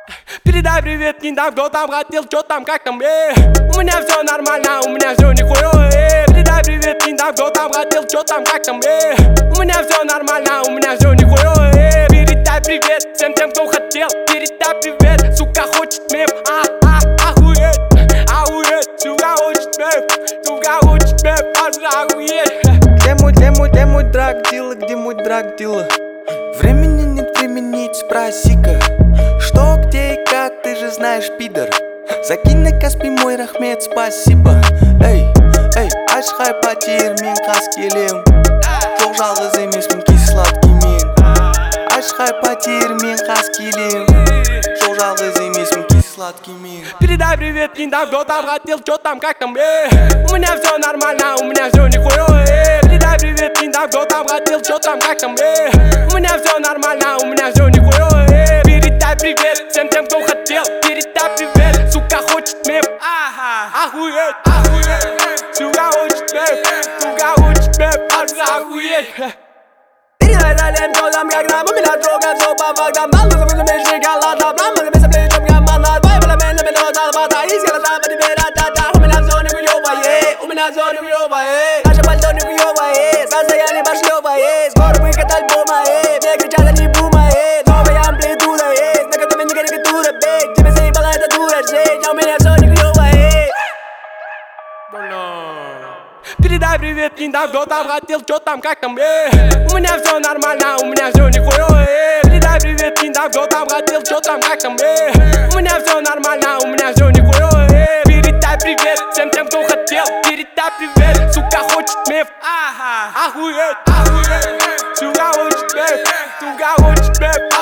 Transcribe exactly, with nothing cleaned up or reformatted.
Передай привет не там, кто там хотел, что там, как там, э. У меня все нормально, у меня все нихуя, э. Передай привет не там, кто там хотел, что там, как там, э. У меня все нормально, у меня все нихуя, э. Передай привет всем тем, кто хотел. Передай привет, сука хочет мем, а, а, охуеть, охуеть. Сука хочет мем, сука хочет мем, аж охуеть. Где мой, где мой, где мой драг-дила, где мой драг-дила? Времени нет времени, спроси-ка, что, где и как, ты же знаешь, пидор. Закинь на Каспий мой рахмет, спасибо. Эй, эй, ашхай потер мен қас келем. Жоқ жалғыз емеспін кей сладкий мен. Ашхай потер мен қас келем. Жоқ жалғыз емеспін кей сладкий мен. Передай привет не там, кто там хотел, что там, как там, э. У меня все нормально, у меня все нихуя, э. Передай привет не там, кто там хотел, что там, как там, э. У меня все нормально, у меня все нихуя, э. Передай привет всем тем, кто хотел. Передай привет, сука хочет мем, ага, охуеть, охуеть. Сука хочет мем, сука хочет мем, аж охуеть. Передай далее, кто там, как там, у меня трогает все по фактам. Дал бы забыл, мне шоколада, нам мы без плечом, я манат. Байбла, мен, мен, мен, вода, из глаза, теперь ата-та. У меня все нихуёвое, у меня все нихуёвое. Наше пальто нихуёвое, состояние пошлёвое. Скоро выход альбома, э, мне кричат, они бума, э. Новая амплитуда есть, на которой не карикатура, бей. Тебе заебала эта дура, жить, а у меня все нихуёвое. Передай привет не там, кто там хотел, что там, как там, э. У меня все нормально, у меня все нихуя, э. Передай привет не там, кто там хотел, что там, как там, э. У меня все нормально, у меня все нихуя, э. Передай привет всем тем, кто хотел. Передай привет, сука хочет мем, ага, охуеть, охуеть. Сука хочет мем, сука хочет мем.